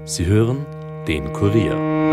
Sie hören den Kurier.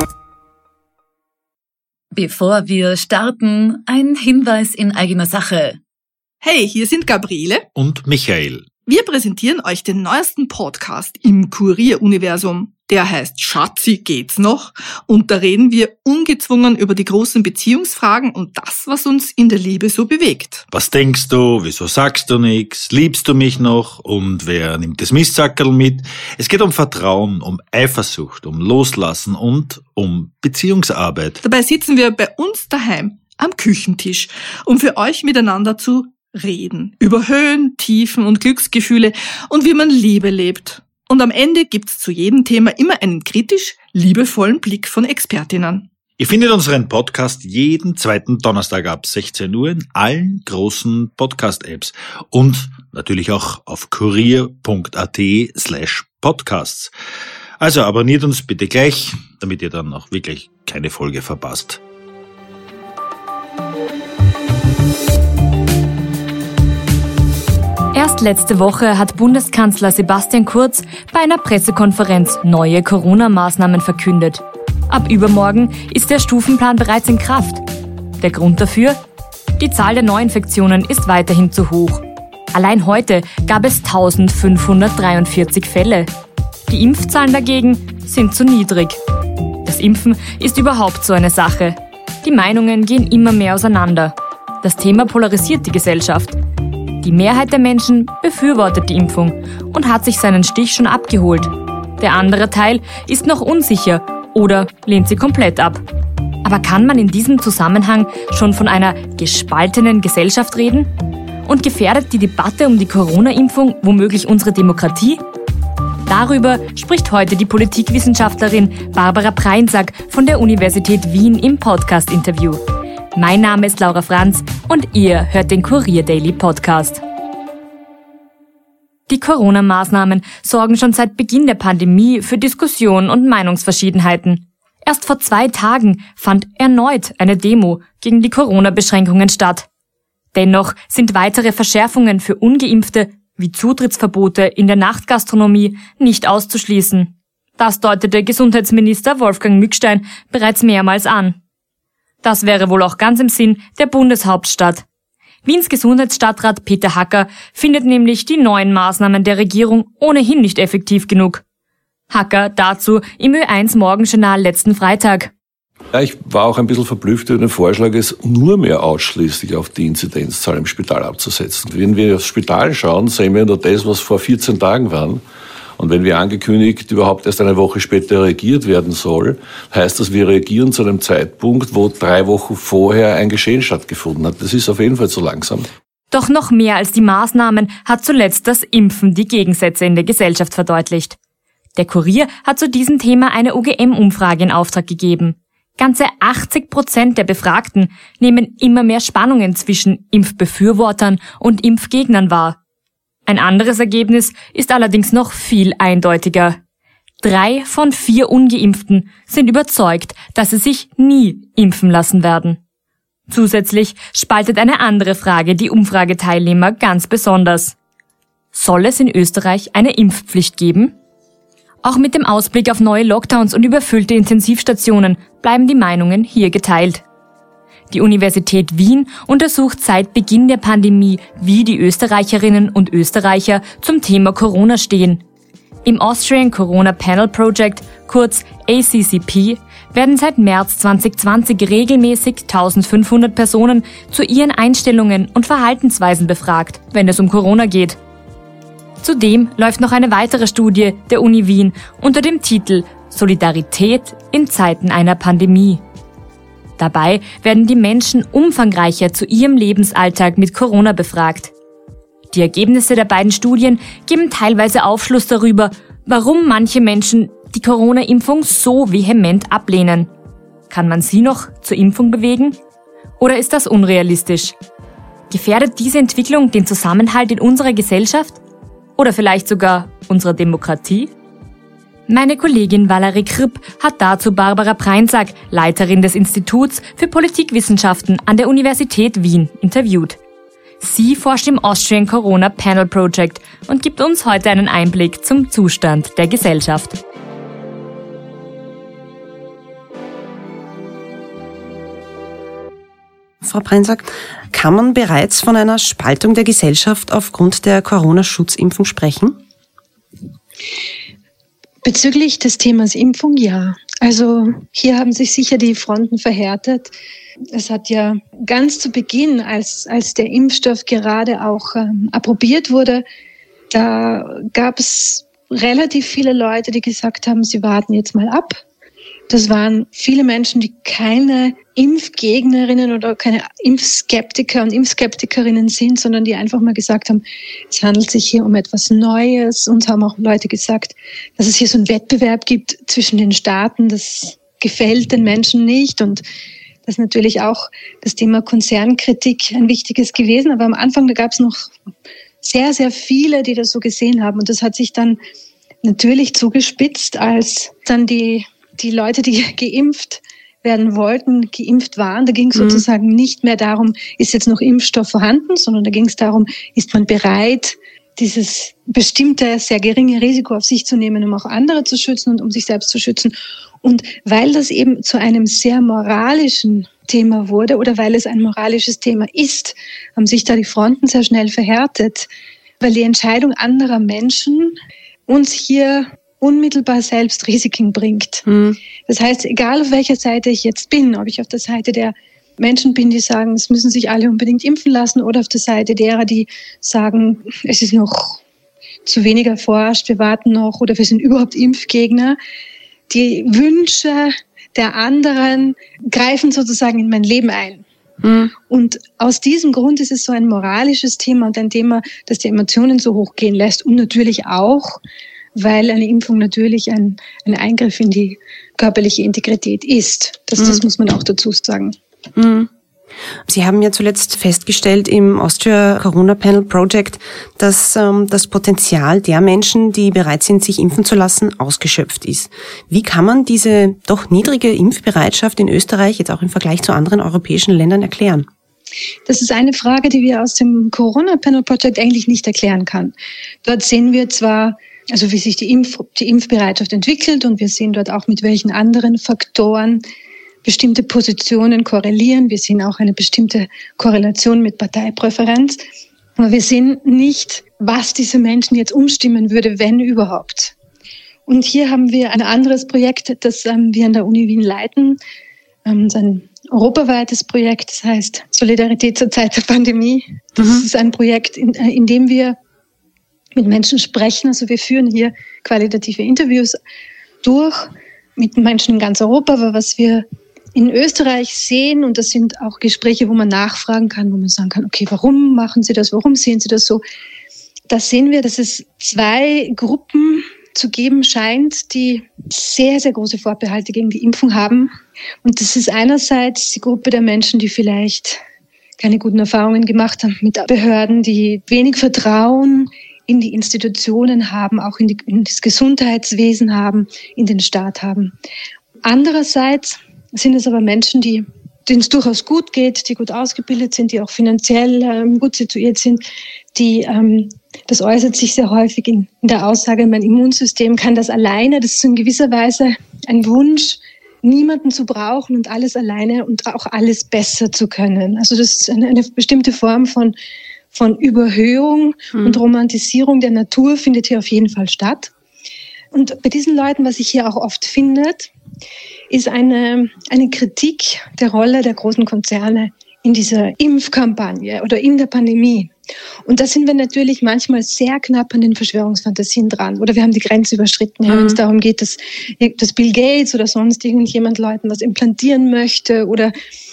Bevor wir starten, ein Hinweis in eigener Sache. Hey, hier sind Gabriele und Michael. Wir präsentieren euch den neuesten Podcast im Kurier-Universum. Der heißt Schatzi, geht's noch? Und da reden wir ungezwungen über die großen Beziehungsfragen und das, was uns in der Liebe so bewegt. Was denkst du? Wieso sagst du nichts? Liebst du mich noch? Und wer nimmt das Mistsackerl mit? Es geht um Vertrauen, um Eifersucht, um Loslassen und um Beziehungsarbeit. Dabei sitzen wir bei uns daheim am Küchentisch, um für euch miteinander zu reden. Über Höhen, Tiefen und Glücksgefühle und wie man Liebe lebt. Und am Ende gibt's zu jedem Thema immer einen kritisch liebevollen Blick von Expertinnen. Ihr findet unseren Podcast jeden zweiten Donnerstag ab 16 Uhr in allen großen Podcast-Apps und natürlich auch auf kurier.at/podcasts. Also abonniert uns bitte gleich, damit ihr dann auch wirklich keine Folge verpasst. Erst letzte Woche hat Bundeskanzler Sebastian Kurz bei einer Pressekonferenz neue Corona-Maßnahmen verkündet. Ab übermorgen ist der Stufenplan bereits in Kraft. Der Grund dafür? Die Zahl der Neuinfektionen ist weiterhin zu hoch. Allein heute gab es 1543 Fälle. Die Impfzahlen dagegen sind zu niedrig. Das Impfen ist überhaupt so eine Sache. Die Meinungen gehen immer mehr auseinander. Das Thema polarisiert die Gesellschaft. Die Mehrheit der Menschen befürwortet die Impfung und hat sich seinen Stich schon abgeholt. Der andere Teil ist noch unsicher oder lehnt sie komplett ab. Aber kann man in diesem Zusammenhang schon von einer gespaltenen Gesellschaft reden? Und gefährdet die Debatte um die Corona-Impfung womöglich unsere Demokratie? Darüber spricht heute die Politikwissenschaftlerin Barbara Preinsack von der Universität Wien im Podcast-Interview. Mein Name ist Laura Franz und ihr hört den Kurier Daily Podcast. Die Corona-Maßnahmen sorgen schon seit Beginn der Pandemie für Diskussionen und Meinungsverschiedenheiten. Erst vor 2 Tagen fand erneut eine Demo gegen die Corona-Beschränkungen statt. Dennoch sind weitere Verschärfungen für Ungeimpfte wie Zutrittsverbote in der Nachtgastronomie nicht auszuschließen. Das deutete Gesundheitsminister Wolfgang Mückstein bereits mehrmals an. Das wäre wohl auch ganz im Sinn der Bundeshauptstadt. Wiens Gesundheitsstadtrat Peter Hacker findet nämlich die neuen Maßnahmen der Regierung ohnehin nicht effektiv genug. Hacker dazu im Ö1 Morgenjournal letzten Freitag. Ja, ich war auch ein bisschen verblüfft über den Vorschlag, es nur mehr ausschließlich auf die Inzidenzzahl im Spital abzusetzen. Wenn wir aufs Spital schauen, sehen wir nur das, was vor 14 Tagen waren. Und wenn wir angekündigt überhaupt erst eine Woche später reagiert werden soll, heißt das, wir reagieren zu einem Zeitpunkt, wo 3 Wochen vorher ein Geschehen stattgefunden hat. Das ist auf jeden Fall zu langsam. Doch noch mehr als die Maßnahmen hat zuletzt das Impfen die Gegensätze in der Gesellschaft verdeutlicht. Der Kurier hat zu diesem Thema eine UGM-Umfrage in Auftrag gegeben. Ganze 80% der Befragten nehmen immer mehr Spannungen zwischen Impfbefürwortern und Impfgegnern wahr. Ein anderes Ergebnis ist allerdings noch viel eindeutiger. 3 von 4 Ungeimpften sind überzeugt, dass sie sich nie impfen lassen werden. Zusätzlich spaltet eine andere Frage die Umfrageteilnehmer ganz besonders. Soll es in Österreich eine Impfpflicht geben? Auch mit dem Ausblick auf neue Lockdowns und überfüllte Intensivstationen bleiben die Meinungen hier geteilt. Die Universität Wien untersucht seit Beginn der Pandemie, wie die Österreicherinnen und Österreicher zum Thema Corona stehen. Im Austrian Corona Panel Project, kurz ACCP, werden seit März 2020 regelmäßig 1500 Personen zu ihren Einstellungen und Verhaltensweisen befragt, wenn es um Corona geht. Zudem läuft noch eine weitere Studie der Uni Wien unter dem Titel Solidarität in Zeiten einer Pandemie. Dabei werden die Menschen umfangreicher zu ihrem Lebensalltag mit Corona befragt. Die Ergebnisse der beiden Studien geben teilweise Aufschluss darüber, warum manche Menschen die Corona-Impfung so vehement ablehnen. Kann man sie noch zur Impfung bewegen? Oder ist das unrealistisch? Gefährdet diese Entwicklung den Zusammenhalt in unserer Gesellschaft? Oder vielleicht sogar unserer Demokratie? Meine Kollegin Valerie Kripp hat dazu Barbara Preinsack, Leiterin des Instituts für Politikwissenschaften an der Universität Wien, interviewt. Sie forscht im Austrian Corona Panel Project und gibt uns heute einen Einblick zum Zustand der Gesellschaft. Frau Breinsack, kann man bereits von einer Spaltung der Gesellschaft aufgrund der Corona-Schutzimpfung sprechen? Bezüglich des Themas Impfung, ja. Also hier haben sich sicher die Fronten verhärtet. Es hat ja ganz zu Beginn, als der Impfstoff gerade auch approbiert wurde, da gab es relativ viele Leute, die gesagt haben, sie warten jetzt mal ab. Das waren viele Menschen, die keine Impfgegnerinnen oder keine Impfskeptiker und Impfskeptikerinnen sind, sondern die einfach mal gesagt haben, es handelt sich hier um etwas Neues. Uns haben auch Leute gesagt, dass es hier so einen Wettbewerb gibt zwischen den Staaten. Das gefällt den Menschen nicht und das ist natürlich auch das Thema Konzernkritik ein wichtiges gewesen. Aber am Anfang, da gab es noch sehr, sehr viele, die das so gesehen haben. Und das hat sich dann natürlich zugespitzt, als dann die Leute, die geimpft werden wollten, geimpft waren. Da ging es sozusagen nicht mehr darum, ist jetzt noch Impfstoff vorhanden, sondern da ging es darum, ist man bereit, dieses bestimmte, sehr geringe Risiko auf sich zu nehmen, um auch andere zu schützen und um sich selbst zu schützen. Und weil das eben zu einem sehr moralischen Thema wurde oder weil es ein moralisches Thema ist, haben sich da die Fronten sehr schnell verhärtet, weil die Entscheidung anderer Menschen uns hier unmittelbar selbst Risiken bringt. Das heißt, egal auf welcher Seite ich jetzt bin, ob ich auf der Seite der Menschen bin, die sagen, es müssen sich alle unbedingt impfen lassen, oder auf der Seite derer, die sagen, es ist noch zu wenig erforscht, wir warten noch oder wir sind überhaupt Impfgegner. Die Wünsche der anderen greifen sozusagen in mein Leben ein. Und aus diesem Grund ist es so ein moralisches Thema und ein Thema, das die Emotionen so hochgehen lässt und natürlich auch, weil eine Impfung natürlich ein Eingriff in die körperliche Integrität ist. Das muss man auch dazu sagen. Sie haben ja zuletzt festgestellt im Austria Corona Panel Project, dass das Potenzial der Menschen, die bereit sind, sich impfen zu lassen, ausgeschöpft ist. Wie kann man diese doch niedrige Impfbereitschaft in Österreich jetzt auch im Vergleich zu anderen europäischen Ländern erklären? Das ist eine Frage, die wir aus dem Corona Panel Project eigentlich nicht erklären kann. Dort sehen wir zwar, also wie sich die Impfbereitschaft entwickelt, und wir sehen dort auch, mit welchen anderen Faktoren bestimmte Positionen korrelieren. Wir sehen auch eine bestimmte Korrelation mit Parteipräferenz. Aber wir sehen nicht, was diese Menschen jetzt umstimmen würde, wenn überhaupt. Und hier haben wir ein anderes Projekt, das wir an der Uni Wien leiten. Das ist ein europaweites Projekt, das heißt Solidarität zur Zeit der Pandemie. Das ist ein Projekt, in dem wir mit Menschen sprechen. Also wir führen hier qualitative Interviews durch mit Menschen in ganz Europa. Aber was wir in Österreich sehen, und das sind auch Gespräche, wo man nachfragen kann, wo man sagen kann, okay, warum machen Sie das, warum sehen Sie das so? Da sehen wir, dass es zwei Gruppen zu geben scheint, die sehr, sehr große Vorbehalte gegen die Impfung haben. Und das ist einerseits die Gruppe der Menschen, die vielleicht keine guten Erfahrungen gemacht haben mit Behörden, die wenig Vertrauen in die Institutionen haben, auch in das Gesundheitswesen haben, in den Staat haben. Andererseits sind es aber Menschen, denen es durchaus gut geht, die gut ausgebildet sind, die auch finanziell gut situiert sind, das äußert sich sehr häufig in der Aussage, mein Immunsystem kann das alleine. Das ist in gewisser Weise ein Wunsch, niemanden zu brauchen und alles alleine und auch alles besser zu können. Also das ist eine bestimmte Form von Überhöhung und Romantisierung der Natur findet hier auf jeden Fall statt. Und bei diesen Leuten, was sich hier auch oft findet, ist eine Kritik der Rolle der großen Konzerne in dieser Impfkampagne oder in der Pandemie. Und da sind wir natürlich manchmal sehr knapp an den Verschwörungsfantasien dran. Oder wir haben die Grenze überschritten, wenn es darum geht, dass Bill Gates oder sonst irgendjemand Leuten was implantieren möchte oder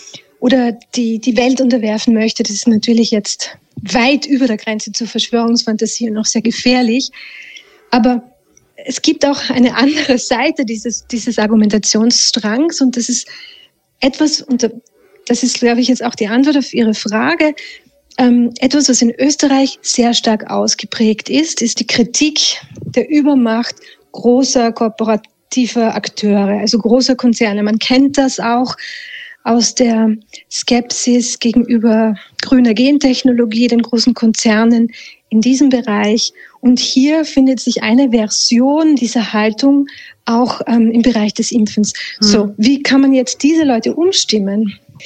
die Welt unterwerfen möchte. Das ist natürlich jetzt weit über der Grenze zur Verschwörungsfantasie und noch sehr gefährlich. Aber es gibt auch eine andere Seite dieses Argumentationsstrangs, und das ist etwas, und das ist, glaube ich, jetzt auch die Antwort auf Ihre Frage, etwas, was in Österreich sehr stark ausgeprägt ist die Kritik der Übermacht großer korporativer Akteure, also großer Konzerne. Man kennt das auch aus der Skepsis gegenüber grüner Gentechnologie, den großen Konzernen in diesem Bereich. Und hier findet sich eine Version dieser Haltung auch im Bereich des Impfens. So, wie kann man jetzt diese Leute umstimmen?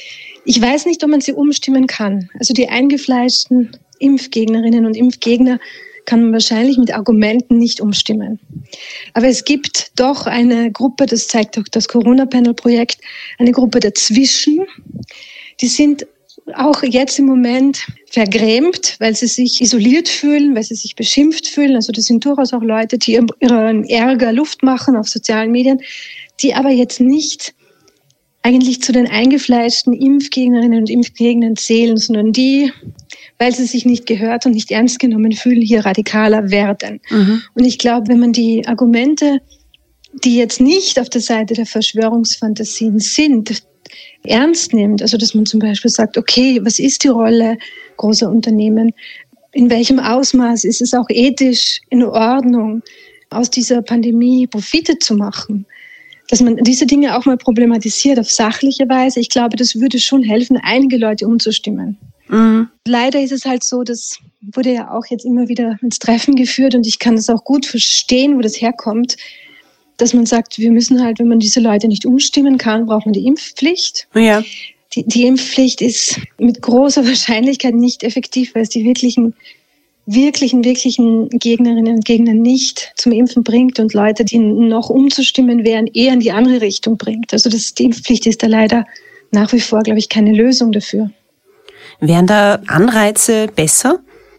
Ich weiß nicht, ob man sie umstimmen kann. Also die eingefleischten Impfgegnerinnen und Impfgegner kann man wahrscheinlich mit Argumenten nicht umstimmen. Aber es gibt doch eine Gruppe, das zeigt auch das Corona-Panel-Projekt, eine Gruppe dazwischen. Die sind auch jetzt im Moment vergrämt, weil sie sich isoliert fühlen, weil sie sich beschimpft fühlen. Also das sind durchaus auch Leute, die ihren Ärger Luft machen auf sozialen Medien, die aber jetzt nicht eigentlich zu den eingefleischten Impfgegnerinnen und Impfgegnern zählen, sondern die, weil sie sich nicht gehört und nicht ernst genommen fühlen, hier radikaler werden. Mhm. Und ich glaube, wenn man die Argumente, die jetzt nicht auf der Seite der Verschwörungsfantasien sind, ernst nimmt, also dass man zum Beispiel sagt, okay, was ist die Rolle großer Unternehmen? In welchem Ausmaß ist es auch ethisch in Ordnung, aus dieser Pandemie Profite zu machen? Dass man diese Dinge auch mal problematisiert auf sachliche Weise. Ich glaube, das würde schon helfen, einige Leute umzustimmen. Mhm. Leider ist es halt so, das wurde ja auch jetzt immer wieder ins Treffen geführt und ich kann das auch gut verstehen, wo das herkommt, dass man sagt, wir müssen halt, wenn man diese Leute nicht umstimmen kann, braucht man die Impfpflicht. Ja. Die Impfpflicht ist mit großer Wahrscheinlichkeit nicht effektiv, weil es die wirklichen Gegnerinnen und Gegner nicht zum Impfen bringt und Leute, die noch umzustimmen wären, eher in die andere Richtung bringt. Also die Impfpflicht ist da leider nach wie vor, glaube ich, keine Lösung dafür. Wären da Anreize besser?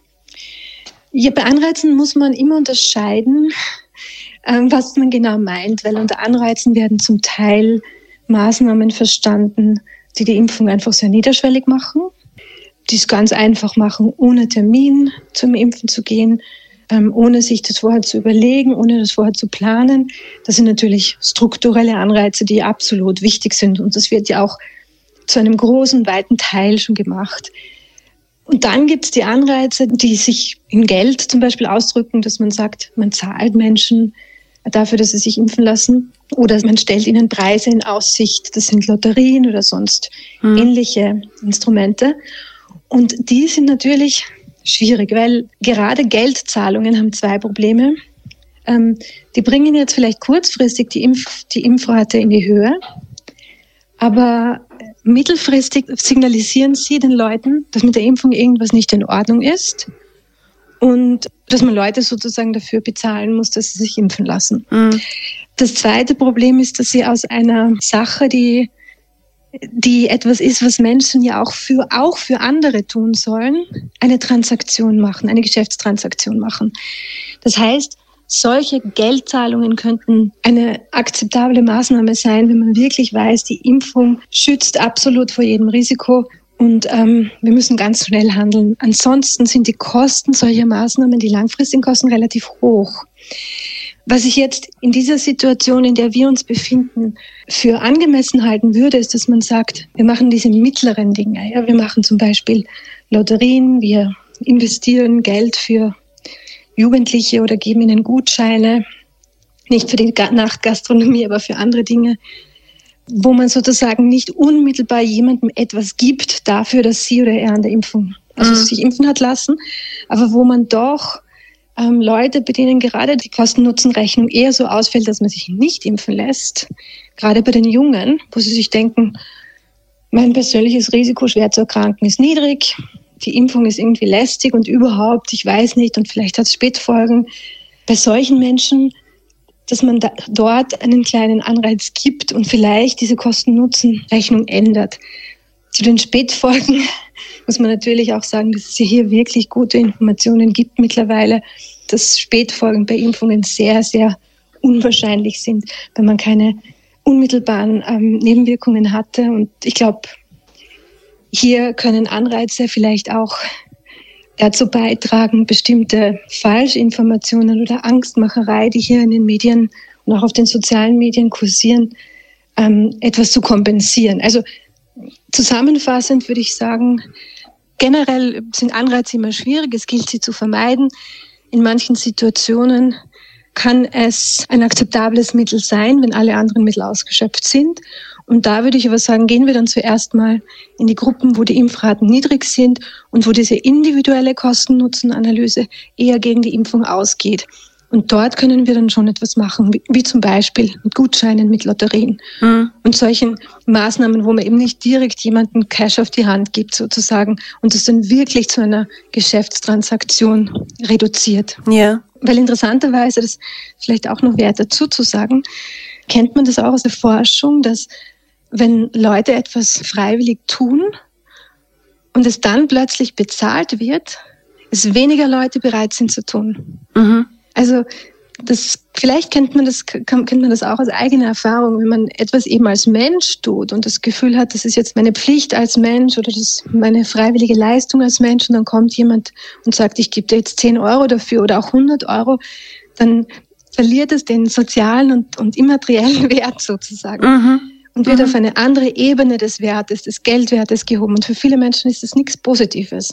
Ja, bei Anreizen muss man immer unterscheiden, was man genau meint, weil unter Anreizen werden zum Teil Maßnahmen verstanden, die die Impfung einfach sehr niederschwellig machen, die es ganz einfach machen, ohne Termin zum Impfen zu gehen, ohne sich das vorher zu überlegen, ohne das vorher zu planen. Das sind natürlich strukturelle Anreize, die absolut wichtig sind und das wird ja auch zu einem großen, weiten Teil schon gemacht. Und dann gibt es die Anreize, die sich in Geld zum Beispiel ausdrücken, dass man sagt, man zahlt Menschen dafür, dass sie sich impfen lassen oder man stellt ihnen Preise in Aussicht. Das sind Lotterien oder sonst ähnliche Instrumente. Und die sind natürlich schwierig, weil gerade Geldzahlungen haben zwei Probleme. Die bringen jetzt vielleicht kurzfristig die Impfrate in die Höhe, aber mittelfristig signalisieren sie den Leuten, dass mit der Impfung irgendwas nicht in Ordnung ist und dass man Leute sozusagen dafür bezahlen muss, dass sie sich impfen lassen. Mhm. Das zweite Problem ist, dass sie aus einer Sache, die etwas ist, was Menschen ja auch für andere tun sollen, eine Transaktion machen, eine Geschäftstransaktion machen. Das heißt, solche Geldzahlungen könnten eine akzeptable Maßnahme sein, wenn man wirklich weiß, die Impfung schützt absolut vor jedem Risiko und wir müssen ganz schnell handeln. Ansonsten sind die Kosten solcher Maßnahmen, die langfristigen Kosten, relativ hoch. Was ich jetzt in dieser Situation, in der wir uns befinden, für angemessen halten würde, ist, dass man sagt, wir machen diese mittleren Dinge. Ja? Wir machen zum Beispiel Lotterien, wir investieren Geld für Jugendliche oder geben ihnen Gutscheine, nicht für die Nachtgastronomie, aber für andere Dinge, wo man sozusagen nicht unmittelbar jemandem etwas gibt dafür, dass sie oder er an der Impfung, also sich impfen hat lassen, aber wo man doch Leute, bei denen gerade die Kosten-Nutzen-Rechnung eher so ausfällt, dass man sich nicht impfen lässt, gerade bei den Jungen, wo sie sich denken, mein persönliches Risiko, schwer zu erkranken, ist niedrig, die Impfung ist irgendwie lästig und überhaupt, ich weiß nicht und vielleicht hat es Spätfolgen. Bei solchen Menschen, dass man dort einen kleinen Anreiz gibt und vielleicht diese Kosten-Nutzen-Rechnung ändert. Zu den Spätfolgen muss man natürlich auch sagen, dass es hier wirklich gute Informationen gibt mittlerweile, dass Spätfolgen bei Impfungen sehr, sehr unwahrscheinlich sind, wenn man keine unmittelbaren Nebenwirkungen hatte. Und ich glaube, hier können Anreize vielleicht auch dazu beitragen, bestimmte Falschinformationen oder Angstmacherei, die hier in den Medien und auch auf den sozialen Medien kursieren, etwas zu kompensieren. Also zusammenfassend würde ich sagen, generell sind Anreize immer schwierig, es gilt sie zu vermeiden. In manchen Situationen kann es ein akzeptables Mittel sein, wenn alle anderen Mittel ausgeschöpft sind. Und da würde ich aber sagen, gehen wir dann zuerst mal in die Gruppen, wo die Impfraten niedrig sind und wo diese individuelle Kosten-Nutzen-Analyse eher gegen die Impfung ausgeht. Und dort können wir dann schon etwas machen, wie zum Beispiel mit Gutscheinen, mit Lotterien und solchen Maßnahmen, wo man eben nicht direkt jemanden Cash auf die Hand gibt sozusagen und es dann wirklich zu einer Geschäftstransaktion reduziert. Ja. Weil interessanterweise, das ist vielleicht auch noch wert dazu zu sagen, kennt man das auch aus der Forschung, dass wenn Leute etwas freiwillig tun und es dann plötzlich bezahlt wird, es weniger Leute bereit sind zu tun. Mhm. Also vielleicht kennt man das auch aus eigener Erfahrung, wenn man etwas eben als Mensch tut und das Gefühl hat, das ist jetzt meine Pflicht als Mensch oder das ist meine freiwillige Leistung als Mensch und dann kommt jemand und sagt, ich gebe dir jetzt 10 Euro dafür oder auch 100 Euro, dann verliert es den sozialen und immateriellen Wert sozusagen und wird auf eine andere Ebene des Wertes, des Geldwertes gehoben und für viele Menschen ist das nichts Positives.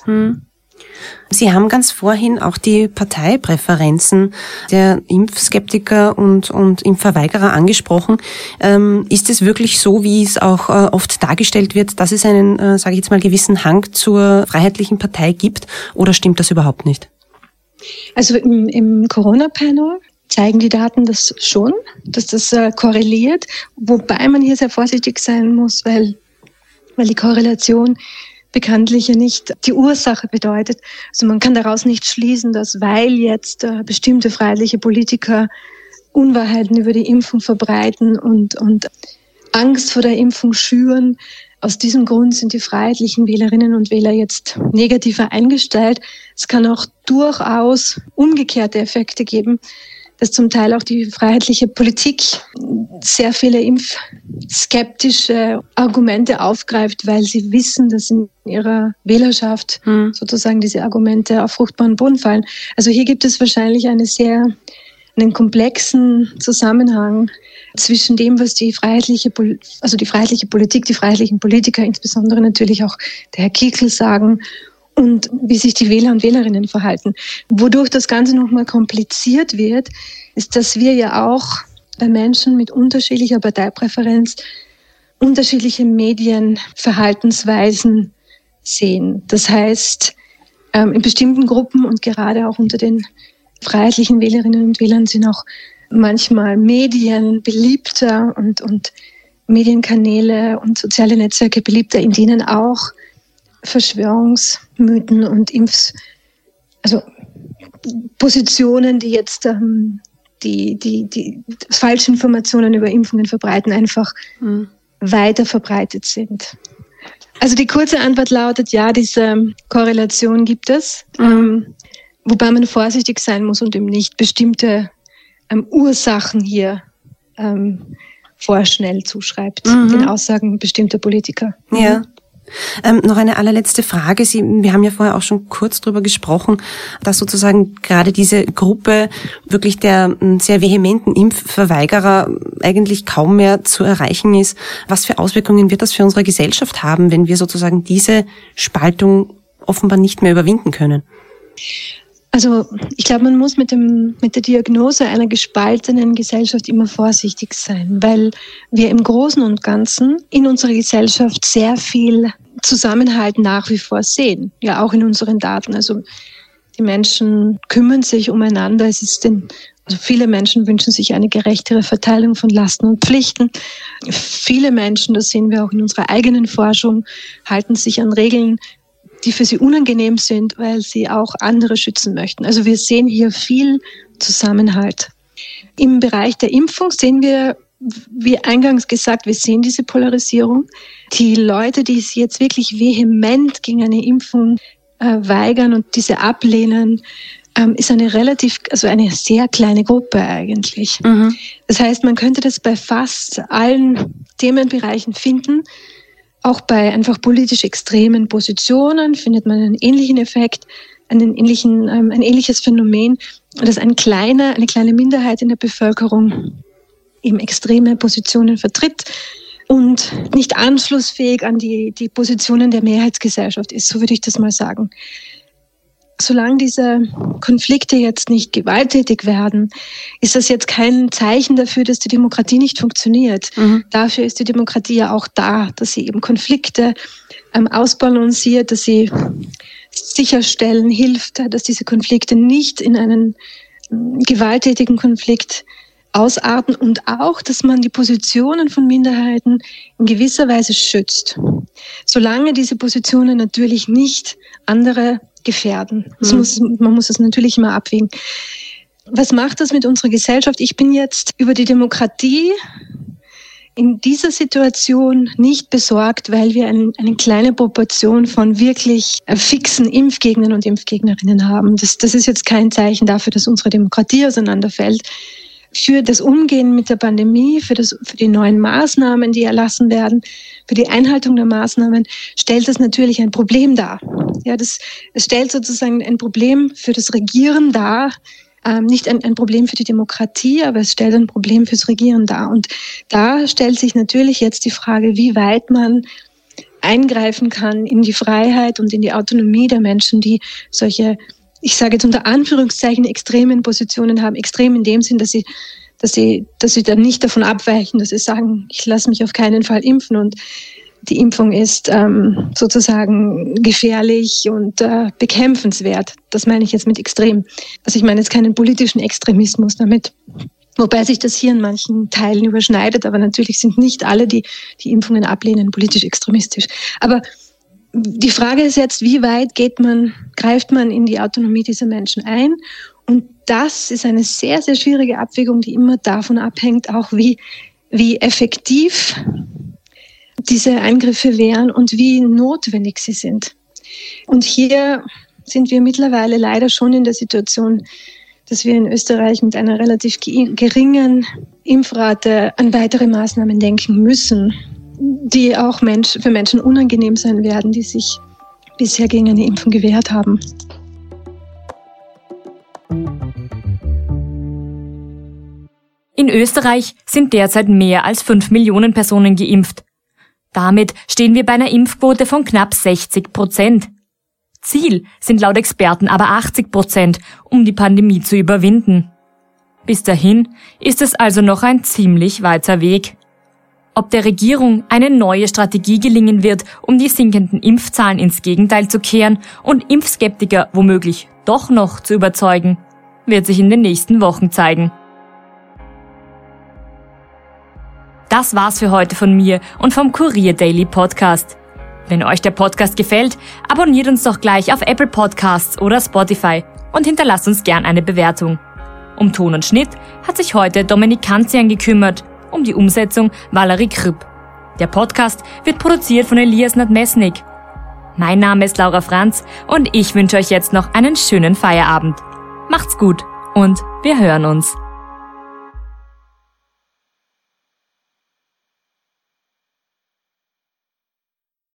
Sie haben ganz vorhin auch die Parteipräferenzen der Impfskeptiker und Impfverweigerer angesprochen. Ist es wirklich so, wie es auch oft dargestellt wird, dass es einen, sage ich jetzt mal, gewissen Hang zur Freiheitlichen Partei gibt, oder stimmt das überhaupt nicht? Also im Corona-Panel zeigen die Daten das schon, dass das korreliert, wobei man hier sehr vorsichtig sein muss, weil die Korrelation bekanntlich ja nicht die Ursache bedeutet. Also man kann daraus nicht schließen, dass weil jetzt bestimmte freiheitliche Politiker Unwahrheiten über die Impfung verbreiten und Angst vor der Impfung schüren, aus diesem Grund sind die freiheitlichen Wählerinnen und Wähler jetzt negativer eingestellt. Es kann auch durchaus umgekehrte Effekte geben, dass zum Teil auch die freiheitliche Politik sehr viele impfskeptische Argumente aufgreift, weil sie wissen, dass in ihrer Wählerschaft sozusagen diese Argumente auf fruchtbaren Boden fallen. Also hier gibt es wahrscheinlich einen komplexen Zusammenhang zwischen dem, was die freiheitliche Politik, die freiheitlichen Politiker, insbesondere natürlich auch der Herr Kickl sagen, und wie sich die Wähler und Wählerinnen verhalten. Wodurch das Ganze nochmal kompliziert wird, ist, dass wir ja auch bei Menschen mit unterschiedlicher Parteipräferenz unterschiedliche Medienverhaltensweisen sehen. Das heißt, in bestimmten Gruppen und gerade auch unter den freiheitlichen Wählerinnen und Wählern sind auch manchmal Medien beliebter und Medienkanäle und soziale Netzwerke beliebter, in denen auch Verschwörungsmythen und Positionen, die jetzt die Falschinformationen über Impfungen verbreiten, einfach weiter verbreitet sind. Also die kurze Antwort lautet, ja, diese Korrelation gibt es, wobei man vorsichtig sein muss und eben nicht bestimmte Ursachen hier vorschnell zuschreibt, den Aussagen bestimmter Politiker. Ja. Noch eine allerletzte Frage. Wir haben ja vorher auch schon kurz drüber gesprochen, dass sozusagen gerade diese Gruppe wirklich der sehr vehementen Impfverweigerer eigentlich kaum mehr zu erreichen ist. Was für Auswirkungen wird das für unsere Gesellschaft haben, wenn wir sozusagen diese Spaltung offenbar nicht mehr überwinden können? Also ich glaube, man muss mit der Diagnose einer gespaltenen Gesellschaft immer vorsichtig sein, weil wir im Großen und Ganzen in unserer Gesellschaft sehr viel Zusammenhalt nach wie vor sehen, ja auch in unseren Daten. Also die Menschen kümmern sich umeinander. Viele Menschen wünschen sich eine gerechtere Verteilung von Lasten und Pflichten. Viele Menschen, das sehen wir auch in unserer eigenen Forschung, halten sich an Regeln, die für sie unangenehm sind, weil sie auch andere schützen möchten. Also wir sehen hier viel Zusammenhalt. Im Bereich der Impfung sehen wir, wie eingangs gesagt, wir sehen diese Polarisierung. Die Leute, die es jetzt wirklich vehement gegen eine Impfung weigern und diese ablehnen, ist eine sehr kleine Gruppe eigentlich. Das heißt, man könnte das bei fast allen Themenbereichen finden. Auch bei einfach politisch extremen Positionen findet man einen ähnlichen Effekt, ein ähnliches Phänomen, dass eine kleine Minderheit in der Bevölkerung eben extreme Positionen vertritt und nicht anschlussfähig an die Positionen der Mehrheitsgesellschaft ist, so würde ich das mal sagen. Solange diese Konflikte jetzt nicht gewalttätig werden, ist das jetzt kein Zeichen dafür, dass die Demokratie nicht funktioniert. Dafür ist die Demokratie ja auch da, dass sie eben Konflikte ausbalanciert, dass sie sicherstellen hilft, dass diese Konflikte nicht in einen gewalttätigen Konflikt ausarten und auch, dass man die Positionen von Minderheiten in gewisser Weise schützt. Solange diese Positionen natürlich nicht andere gefährden. Man muss es natürlich immer abwägen. Was macht das mit unserer Gesellschaft? Ich bin jetzt über die Demokratie in dieser Situation nicht besorgt, weil wir eine kleine Proportion von wirklich fixen Impfgegnern und Impfgegnerinnen haben. Das ist jetzt kein Zeichen dafür, dass unsere Demokratie auseinanderfällt. Für das Umgehen mit der Pandemie, für die neuen Maßnahmen, die erlassen werden, für die Einhaltung der Maßnahmen, stellt das natürlich ein Problem dar. Ja, es stellt sozusagen ein Problem für das Regieren dar, nicht ein Problem für die Demokratie, aber es stellt ein Problem fürs Regieren dar. Und da stellt sich natürlich jetzt die Frage, wie weit man eingreifen kann in die Freiheit und in die Autonomie der Menschen, die solche, ich sage jetzt unter Anführungszeichen, extremen Positionen haben. Extrem in dem Sinn, dass sie dann nicht davon abweichen, dass sie sagen, ich lasse mich auf keinen Fall impfen und die Impfung ist sozusagen gefährlich und bekämpfenswert. Das meine ich jetzt mit extrem. Also ich meine jetzt keinen politischen Extremismus damit. Wobei sich das hier in manchen Teilen überschneidet. Aber natürlich sind nicht alle, die Impfungen ablehnen, politisch extremistisch. Aber die Frage ist jetzt, wie weit greift man in die Autonomie dieser Menschen ein? Und das ist eine sehr, sehr schwierige Abwägung, die immer davon abhängt, auch wie effektiv diese Eingriffe wären und wie notwendig sie sind. Und hier sind wir mittlerweile leider schon in der Situation, dass wir in Österreich mit einer relativ geringen Impfrate an weitere Maßnahmen denken müssen, die auch für Menschen unangenehm sein werden, die sich bisher gegen eine Impfung gewehrt haben. In Österreich sind derzeit mehr als 5 Millionen Personen geimpft. Damit stehen wir bei einer Impfquote von knapp 60%. Ziel sind laut Experten aber 80%, um die Pandemie zu überwinden. Bis dahin ist es also noch ein ziemlich weiter Weg. Ob der Regierung eine neue Strategie gelingen wird, um die sinkenden Impfzahlen ins Gegenteil zu kehren und Impfskeptiker womöglich doch noch zu überzeugen, wird sich in den nächsten Wochen zeigen. Das war's für heute von mir und vom Kurier Daily Podcast. Wenn euch der Podcast gefällt, abonniert uns doch gleich auf Apple Podcasts oder Spotify und hinterlasst uns gern eine Bewertung. Um Ton und Schnitt hat sich heute Dominik Kanzian gekümmert, um die Umsetzung Valerie Kripp. Der Podcast wird produziert von Elias Nadmesnik. Mein Name ist Laura Franz und ich wünsche euch jetzt noch einen schönen Feierabend. Macht's gut und wir hören uns.